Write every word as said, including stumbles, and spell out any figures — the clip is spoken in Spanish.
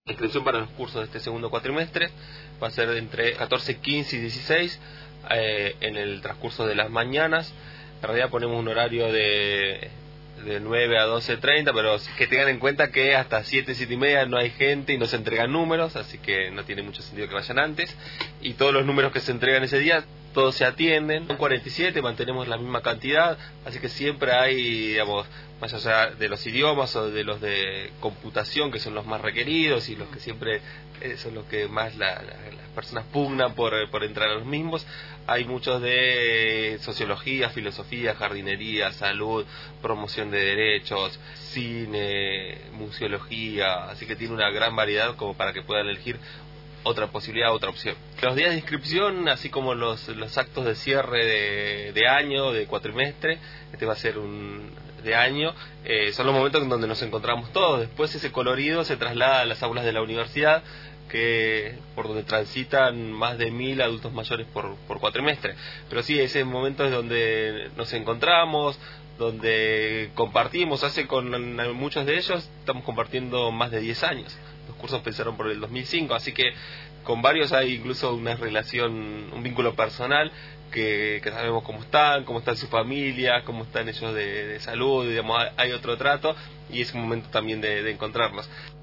La inscripción para los cursos de este segundo cuatrimestre va a ser entre catorce, quince y dieciséis eh, en el transcurso de las mañanas. En realidad ponemos un horario de, de nueve a doce treinta, pero que tengan en cuenta que hasta siete, siete y media no hay gente y no se entregan números, así que no tiene mucho sentido que vayan antes. Y todos los números que se entregan ese día, todos se atienden. En cuarenta y siete mantenemos la misma cantidad, así que siempre hay, digamos, más allá de los idiomas o de los de computación, que son los más requeridos y los que siempre eh, son los que más la, la, las personas pugnan por, por entrar a los mismos, hay muchos de sociología, filosofía, jardinería, salud, promoción de derechos, cine, museología, así que tiene una gran variedad como para que puedan elegir otra posibilidad, otra opción. Los días de inscripción, así como los, los actos de cierre de, de año, de cuatrimestre, este va a ser un de año, eh, son los momentos en donde nos encontramos todos. Después ese colorido se traslada a las aulas de la universidad, que por donde transitan más de mil adultos mayores por, por cuatrimestre. Pero sí, ese momento es donde nos encontramos, donde compartimos. Hace con muchos de ellos estamos compartiendo más de diez años. Los cursos empezaron por el dos mil cinco, así que con varios hay incluso una relación, un vínculo personal, que, que sabemos cómo están, cómo están sus familias, cómo están ellos de, de salud, digamos, hay otro trato, y es un momento también de, de encontrarnos.